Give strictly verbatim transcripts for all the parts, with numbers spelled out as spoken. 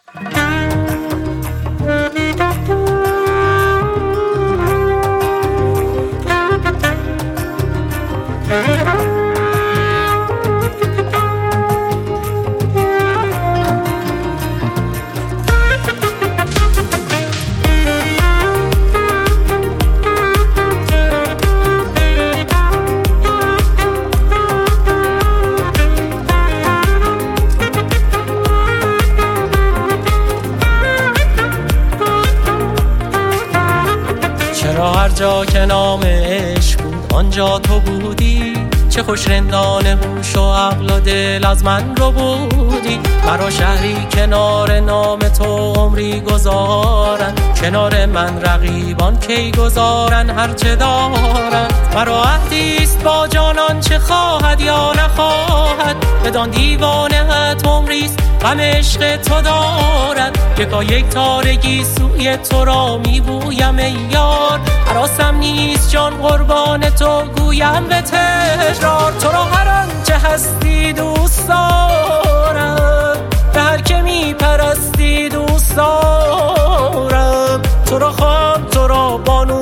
چرا هر جا که نام عشق بود آنجا تو بودی؟ چه خوش رندان هوش و عقل و دل از من رو بودی. مرا شهری کنار نام تو عمری گذارن، کنار من رقیبان کی گذارن هرچه دارن. مرا عهدیست با جانان چه خواهد یا نخواهد، بدان دیوانه‌ات عمریست غم عشق تو دارد. یکا یک تارگی سوی تو را میبویم ای یار، هراسم نیست جان قربان تو گویم به تکرار. تو را هر آنچه هستی دوست دارم، به هر که میپرستی دوست دارم. تو را خواهم تو را بانو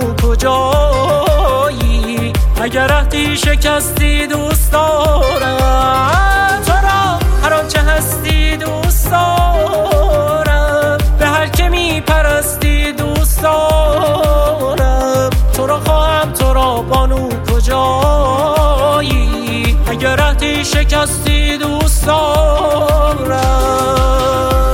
کجایی، اگر عهدی شکستی دوست دارم. تو را هر آنچه هستی دوست دارم، به هر که میپرستی دوست دارم. تو را خواهم تو را بانو کجایی، اگر عهدی شکستی دوست دارم.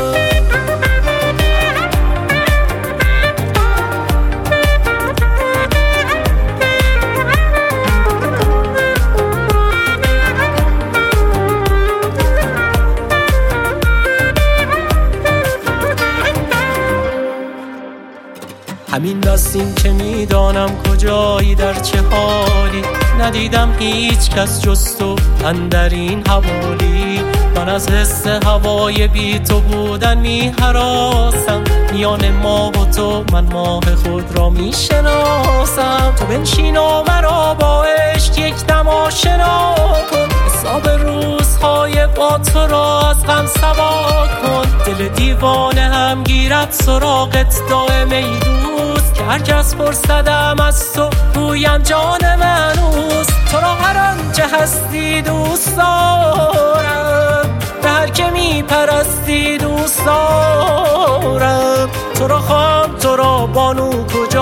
همین بس این که میدانم کجایی در چه حالی، ندیدم هیچ کس جز تو اندر این حوالی. من از حس هوای بی تو بودن می هراسم، میان ماه و تو من ماه خود را می شناسم. تو بنشین و مرا با عشق یک دم آشنا کن، حساب روزهای با تو را از غم سوا کن. دل دیوانه هم گیرد سراغت دائم ای دوست، که هر کس پرسدم از تو گویم جان من اوست. تو را هر آنچه هستی دوست دارم، به هر که میپرستی دوست دارم. تو را خواهم تو را بانو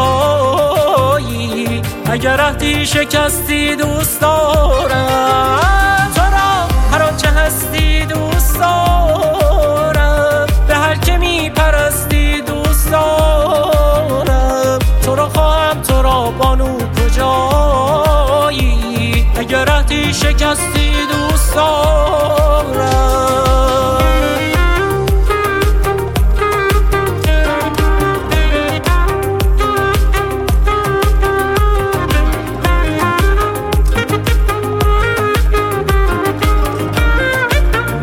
کجایی، اگر عهدی شکستی دوست دارم. تو را هر آنچه هستی دوست دارم، به هر که میپرستی دوست دارم. تو را خواهم تو را بانو کجایی، اگر عهدی شکستی دوست دارم.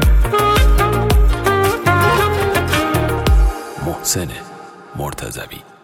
محسن مرتضوی.